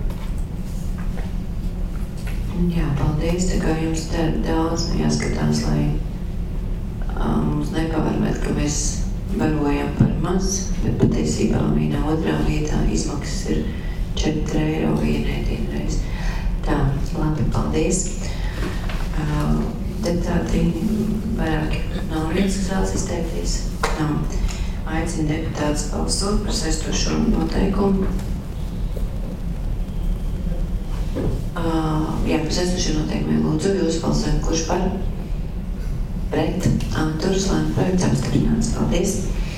Jā, paldies. Tā kā jums te daudz jāskatās, lai uh, mums nepavarmēt, ka mēs barojam par maz, bet patiesībā vienā otrā vietā izmaksas ir četri eiro vienai dienreiz. Tā, labi, paldies. Uh, deputāti vairāki nav viens, kas vēlas izteikties. Nav. Aicinu deputātus balsot par saistošo noteikumu. Uh, jā, par saistošiem noteikumiem lūdzu jūsu balsojumu, kurš par pret atturas lēmumu projekts apstiprināts. Paldies!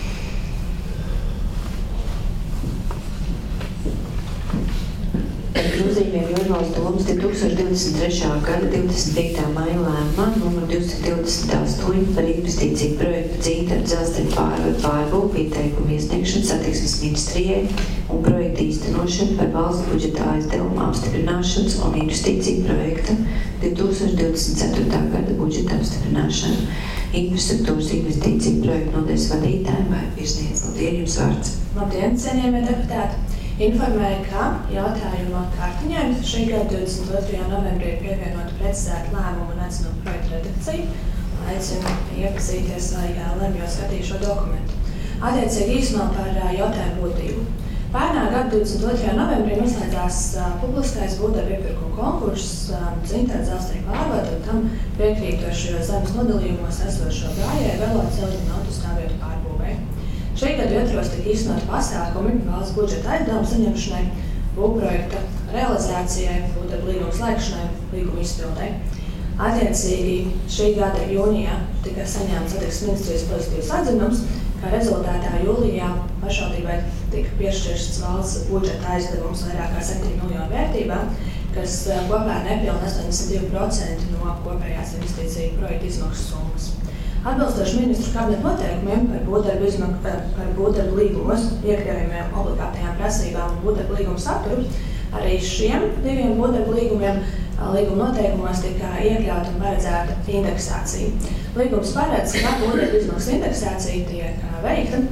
Par grozījumiem Jūrmālas domas divi tūkstoši divdesmit trešā gada divdesmit piektā maija lēmumā numur divsimt divdesmit astoņi par investīciju projektu Dzīta dzelzceļa pārvadu pārbūvu pieteikumu iesniegšanu Satiksmes ministrijai un projektu īstenošanu par valsts budžeta aizdevumu apstiprināšanas un investīciju projekta divi tūkstoši divdesmit ceturtā gada budžeta apstiprināšanu. Infrastruktūras investīciju projektu nodaļas vadītājiem vai virsniec. Labdien, jums vārds. Labdien, cienījamie deputāti! Informēja, ka jautājuma kārtiņā šī gada divdesmit otrajā novembrī ir pievienota precizēta lēmuma un atzinuma projekta redakcija. Aicinu iepazīties vai lemj, jo skatīju šo dokumentu. Attiecīgi īsumā par jautājumu būtību. Pērnā gada divdesmit otrajā novembrī noslēdzās publiskais būvdarbu iepirkuma konkurss Dzintra dzelzceļa pārvadu un tam piekrītošajos zemes nodalījumos esošo gājēju veloceliņu un autostāvvietu pārbūvei. Šī gada ietvaros tika īstenoti pasākumi valsts budžeta aizdevumu saņemšanai, būvprojekta realizācijai, būvdarbu līguma slēgšanai, līguma izpildei. Attiecīgi šī gada jūnijā tika saņemts Satiksmes ministrijas pozitīvs atzinums, kā rezultātā jūlijā pašvaldībai tika piešķirts valsts budžeta aizdevums vairāk kā septiņu miljonu vērtībā, kas kopā nepilni astoņdesmit divi procenti no kopējās investīciju projekta izmaksu summas. Atbilstoši ministru kabineta noteikumiem par būvdarbu izmak, par būvdarbu līgumus, iekļaujamiem obligātajām prasībām un būvdarbu līgumu saturu, arī šiem diviem būvdarbu līgumiem līguma noteikumos tika iekļauta un paredzēta indeksācija. Līgums paredz, ka būvdarbu izmaksu indeksācija tiek veikta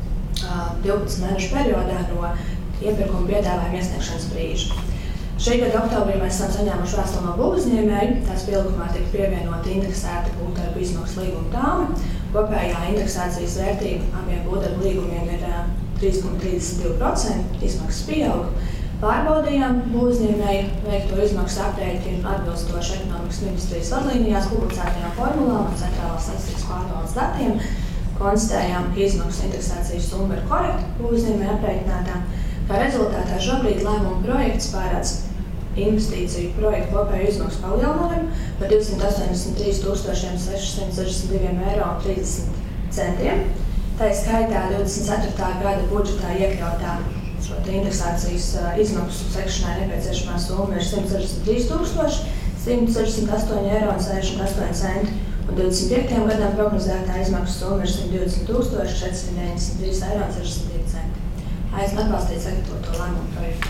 divpadsmit mēnešu periodā no iepirkuma piedāvājuma iesniegšanas brīža. Šī gada oktobrī mēs esam saņēmuši vēstuli no būvuzņēmēju, tās pielikumā tika pievienota indeksēta būvdarbu izmaksu līguma tāme. Kopējā indeksācijas vērtība abiem būvdarbu līgumiem ir trīs komats trīsdesmit divi procenti, izmaksas pieaug. Pārbaudījām būvuzņēmēju veikto izmaksu aprēķinu atbilstoši ekonomikas ministrijas vadlīnijās publicētajām formulām un centrālās statistikas pārvaldes datiem. Konstatējām, ka izmaksu indeksācijas summa ir korekta būvuzņēmēju aprēķinātā. Kā rezultātā šobrīd lēmuma projekts pārēdz investīciju projektu kopēju izmaksu palielinājumu par divsimt astoņdesmit trīs tūkstoši sešsimt sešdesmit divi eiro un trīsdesmit centiem. Tā ir skaitā divdesmit ceturtā gada budžetā iekļautā šo indeksācijas izmaksu sekšanai nepieciešamā summa ir simt sešdesmit trīs tūkstoši simt sešdesmit astoņi eiro un sešdesmit astoņi centi. Un divdesmit piektajam gadam prognozētā izmaksu summa ir simt divdesmit tūkstoši četrsimt deviņdesmit trīs eiro un sešdesmit divi centi. Aicinu atbalstīt sagatavoto lēmumu projektu.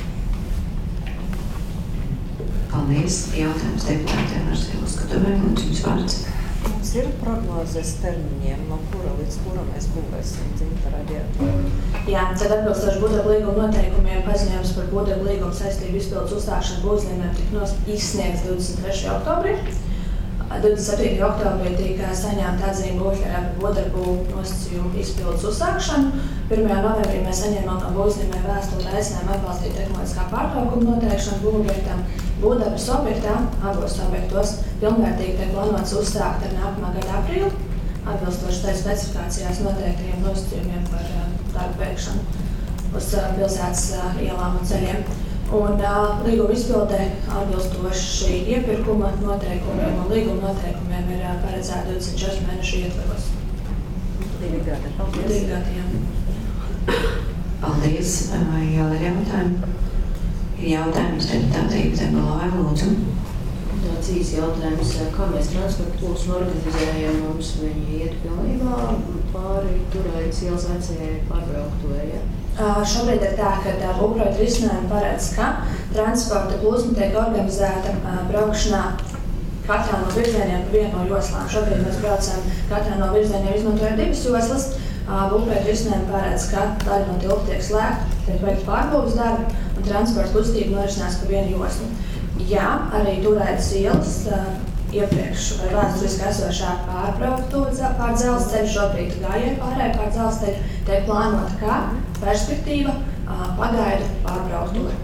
Paldies. Jautājums deputātiem ar sevi uzskatuvē. Lūdzu, jums vārds. Mums ir prognozes termiņiem, no kura līdz kura mēs būvēsim Dzintra radiatoru? Jā, tad atbilstoši būvdarbu līguma noteikumiem paziņojums par būvdarbu līguma saistību izpildes uzstākšanu būvuzņēmējiem tika izsniegts divdesmit trešajā oktobrī. divdesmit septītajā oktobrī tika saņemta atzīme Būvhierā par būvdarbu nosacījumu izpildes uzsākšanu. pirmajā novembrī mēs saņēmām no būvuzņēmēja vēstuli ar aicinājumu atbalstīt tehnoloģiskā pārtraukuma noteikšanu būvobjektām. Būvdarbas objektā, abos objektos, pilnvērtīgi tiek plānots uzsākt ar nākamā gada aprīli, atbilstoši tai specifikācijās noteiktajiem nosacījumiem par darbu veikšanu uz pilsētas ielām un ceļiem. Un uh, līguma izpildē atbilstoši iepirkuma noteikumiem un līguma noteikumiem ir uh, paredzēta divdesmit četru mēnešu ietvaros. Divi gadi. Paldies. Divi gadi, jā. Paldies. Vai vēl ir jautājumi? Ir jautājums deputātei Zebalai, lūdzu. Tāds īsi jautājums, kā mēs transporta plūsmu organizējam, mums viņi iet pilnībā pāri Turaidas ielas vecajai pārbrauktuvei, ja? Uh, šobrīd ir tā, ka tā būvprojekta risinājuma paredz, ka transporta plūsma tiek organizēta uh, braukšanā katrā no virzieniem pa vienu no joslām. Šobrīd mēs braucam katrā no virzieniem izmantojot divas joslas. Uh, būvprojekta risinājuma paredz, ka daļa no tilta tiek slēgta, tiek veikta pārbūves darbi un transporta kustība norisinās pa vienu joslu. Jā, arī Turaidas ielas uh, iepriekš vai vēsturiski esošā pārbrauktuve pār dzelzceļu, šobrīd gājēju pārēju pār dzelzceļu, tiek plānota kā perspektīva uh, pagaidu pārbrauktuve.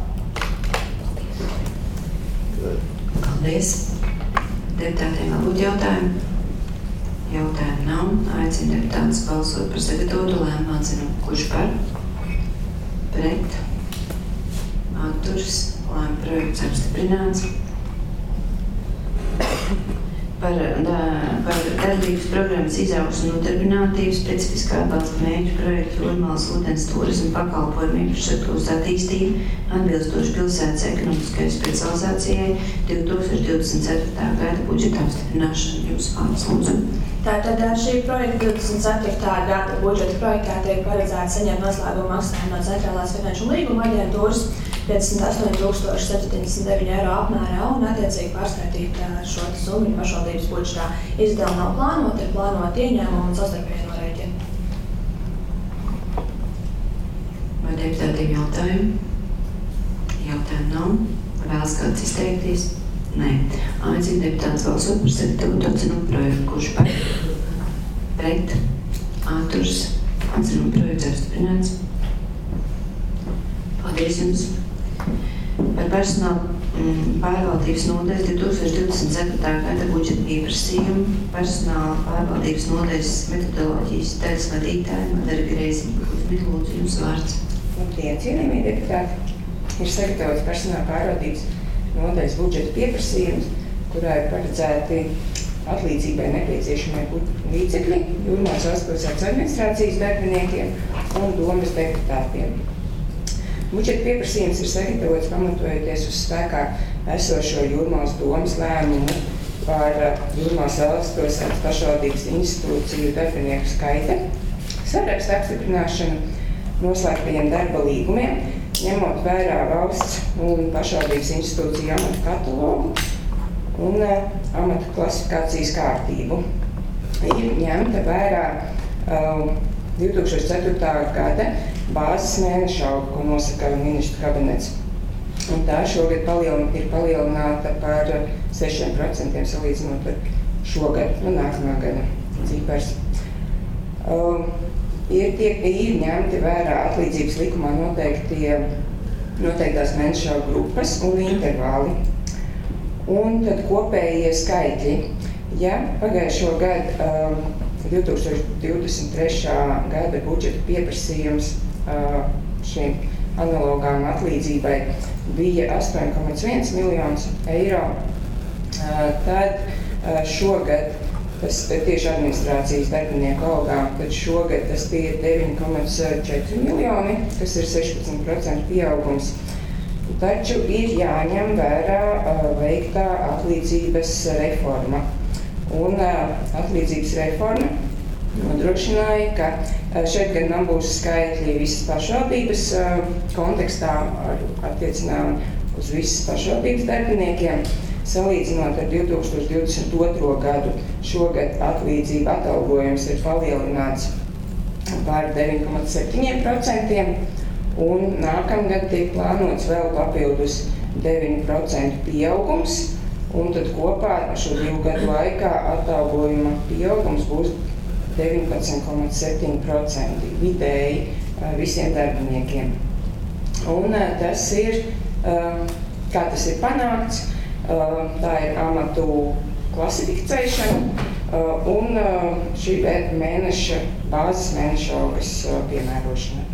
Paldies. Deputātiem vēl būtu jautājumi? Jautājumu nav. Aicinu deputātus balsot par sagatavotu lēmumu atzinumu. Kurš par? Pret? Atturas? Lēmuma projekts apstiprināts. Par, da, par darbības programmas izaugsmu un nodarbinātību specifiskā atbalsta mērķu projektu Jūrmalas ūdens turismu pakalpojumu infrastruktūras attīstību atbilstoši pilsētas ekonomiskajai specializācijai divi tūkstoši divdesmit ceturtā gada budžeta apstiprināšanu. Jums vārds, lūdzu. Tātad ar šī projekta divdesmit ceturtā gada budžeta projektā tiek paredzēts saņemt noslēgumu maksājumu no Centrālās finanšu līguma aģentūras piecdesmit astoņi tūkstoši septiņdesmit deviņi eiro apmērā un attiecīgi pārskaitīt šo summu pašvaldības budžetā. Izdevumi nav plānoti, ir plānoti ieņēmumi un savstarpēji norēķini. Vai deputātiem jautājumi? Jautājumu nav. Vēlas kāds izteikties? Nē. Aicinu deputātus balsot par sagatavotu atzinumu projektu. Kurš par? Pret? Atturas? Atzinumu projekts apstiprināts. Paldies jums! Par personāla pārvaldības nodaļas divi tūkstoši divdesmit ceturtā gada budžeta pieprasījumu personāla pārvaldības nodaļas metodoloģijas daļas vadītāja Madara Grēziņa. Lūdzu, jums vārds. Labdien, cienījamie deputāti! Ir sagatavots personāla pārvaldības nodaļas budžeta pieprasījums, kurā ir paredzēti atlīdzībai nepieciešamie līdzekļi Jūrmalas valsts pilsētas administrācijas darbiniekiem un domes deputātiem. Budžeta pieprasījums ir sagatavots pamatojoties uz spēkā esošo Jūrmalas domes lēmumu par Jūrmalas valsts pilsētas pašvaldības institūciju darbinieku skaita, sarakstu apstiprināšanu, noslēgtajiem darba līgumiem, ņemot vērā valsts un pašvaldības institūciju amatu katalogu un amatu klasifikācijas kārtību. Ir ņemta vērā uh, divi tūkstoši ceturtā gada bāzes mēneša alga, ko nosaka ministru kabinets. Un tā šogad palielin, ir palielināta par sešiem procentiem salīdzinot ar šogad, nu nākamā gada cipars. Uh, ir, tiek, ir ņemti vērā atlīdzības likumā noteiktie, noteiktās mēneša alga grupas un intervāli. Un tad kopējie skaitļi. Ja pagājušo gadu uh, divi tūkstoši divdesmit trešā gada budžeta pieprasījums uh, šīm analogām atlīdzībai bija astoņi komats viens miljonus eiro, uh, tad uh, šogad, tas tieši administrācijas darbinieku algām, tad šogad tas bija deviņi komats četri miljoni, kas ir sešpadsmit procenti pieaugums. Taču ir jāņem vērā uh, veiktā atlīdzības reforma. Un uh, atlīdzības reforma nodrošināja, ka uh, šeit gan man būs skaitļi visas pašvaldības uh, kontekstā ar attiecinām uz visas pašvaldības darbiniekiem. Salīdzinot ar divi tūkstoši divdesmit otro gadu, šogad atlīdzība atalgojums ir palielināts par deviņi komats septiņi procenti un nākamgad tiek plānots vēl papildus deviņi procenti pieaugums. Un tad kopā šo divu gadu laikā atalgojuma pieaugums būs deviņpadsmit komats septiņi procenti vidēji visiem darbiniekiem. Un tas ir, kā tas ir panākts, tā ir amatu klasificēšana un šī mēneša, bāzes mēneša algas piemērošana.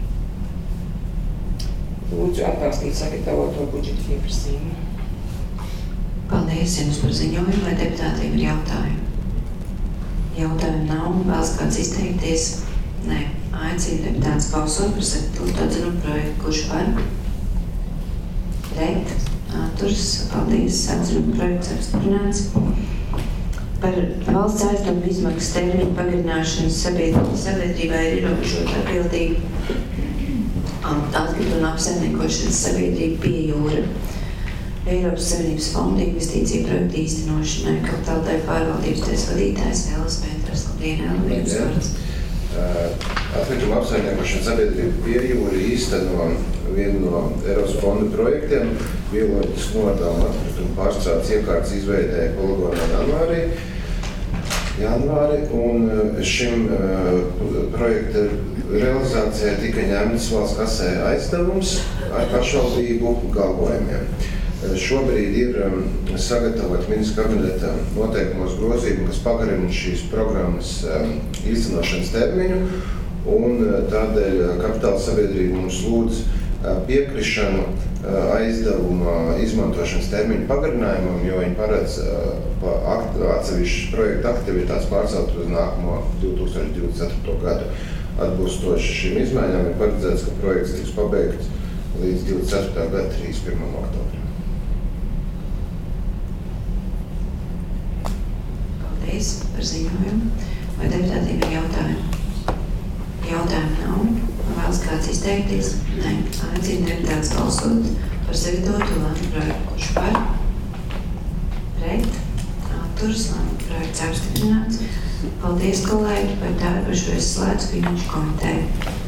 Lūdzu atbalstīt sagatavoto budžeta pieprasījumu. Paldies jums par ziņojumu, vai deputātiem ir jautājumi? Jautājumu nav, vēlas kāds izteikties? Nē. Aicinu deputātus balsot par sagatavotu atzinumu projektu. Kurš par? Pret? Atturas. Paldies. Atzinuma projekts apstiprināts. Par valsts aizdevumu izmaksu termiņu pagarināšanu sabiedrībai ir ierobežota atbildība atkritumu apsaimniekošanas sabiedrība Pie jūra. Eiropas Savienības fonda investīciju projektu īstenošanai kapitāla pārvaldības tiesas vadītājs Elis Pēters. Labdien, Elis. Atkritumu apsaimniekošanas sabiedrība Pie jūra īsteno vienu no Eiropas fonda projektiem bioloģisku nodalījumu atkritumu pārstrādes iekārtas izveidē poligonā janvārī. janvāri, un šim uh, projekta realizācijai tika ņemts valsts kasē aizdevums ar pašvaldību galvojumiem. Uh, šobrīd ir um, sagatavot ministra kabineta noteikumos grozījumi, kas pagarina šīs programmas um, īstenošanas termiņu, un uh, tādēļ kapitāla sabiedrība mums lūdz uh, piekrišanu uh, aizdevuma izmantošanas termiņu pagarinājumam, jo viņi paredz uh, atsevišķas projekta aktivitātes pārcelt uz nākamo divi tūkstoši divdesmit ceturto gadu. Atbilstoši šīm izmaiņām ir paredzēts, ka projekts tiks pabeigts līdz divdesmit ceturtā gada trīsdesmit pirmā oktobrim. Paldies par ziņojumu. Vai deputātiem ir jautājumi? Jautājumu nav. Vēlas kāds izteikties? Nē. Aicinu deputātus balsot par sagatavotu lēmumu projektu. Kurš par? Pret? Atturas. Lēmumu projekts apstiprināts. Paldies, kolēģi, par darbu. Šo es slēdzu finanšu komiteju.